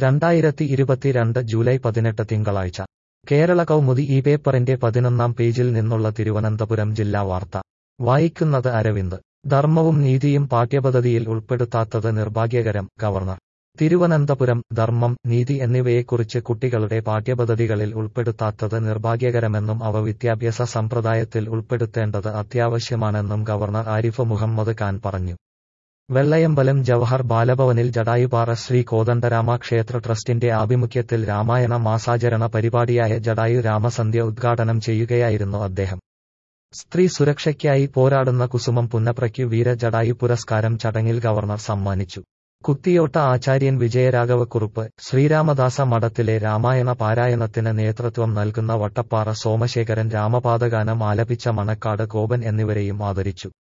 2022 July 18 തിങ്കളാഴ്ച കേരള കൗമുദി ഈ പേപ്പറിന്റെ 11-ാം പേജിൽ നിന്നുള്ള തിരുവനന്തപുരം ജില്ലാ വാർത്ത വായിക്കുന്നത് അരവിന്ദ്. ധർമ്മവും നീതിയും പാഠ്യപദ്ധതിയിൽ ഉൾപ്പെടുത്താത്തത് നിർഭാഗ്യകരം. ഗവർണർ തിരുവനന്തപുരം. ധർമ്മം, നീതി എന്നിവയെക്കുറിച്ച് കുട്ടികളുടെ പാഠ്യപദ്ധതികളിൽ ഉൾപ്പെടുത്താത്തത് നിർഭാഗ്യകരമെന്നും അവ വിദ്യാഭ്യാസ സമ്പ്രദായത്തിൽ ഉൾപ്പെടുത്തേണ്ടത് അത്യാവശ്യമാണെന്നും ഗവർണർ ആരിഫ് മുഹമ്മദ് ഖാൻ പറഞ്ഞു. വെള്ളയമ്പലം ജവഹർ ബാലഭവനിൽ ജടായുപാറ ശ്രീ കോദണ്ഡരാമ ക്ഷേത്ര ട്രസ്റ്റിന്റെ ആഭിമുഖ്യത്തിൽ രാമായണ മാസാചരണ പരിപാടിയായ ജടായു രാമസന്ധ്യ ഉദ്ഘാടനം ചെയ്യുകയായിരുന്നു അദ്ദേഹം. സ്ത്രീ സുരക്ഷയ്ക്കായി പോരാടുന്ന കുസുമം പുന്നപ്രയ്ക്കു വീര ജടായു പുരസ്കാരം ചടങ്ങിൽ ഗവർണർ സമ്മാനിച്ചു. കുത്തിയോട്ട ആചാര്യൻ വിജയരാഘവക്കുറുപ്പ്, ശ്രീരാമദാസ മഠത്തിലെ രാമായണ പാരായണത്തിന് നേതൃത്വം നൽകുന്ന വട്ടപ്പാറ സോമശേഖരൻ രാമപാദഗാനം ആലപിച്ച മണക്കാട് ഗോപൻ എന്നിവരെയും ആദരിച്ചു.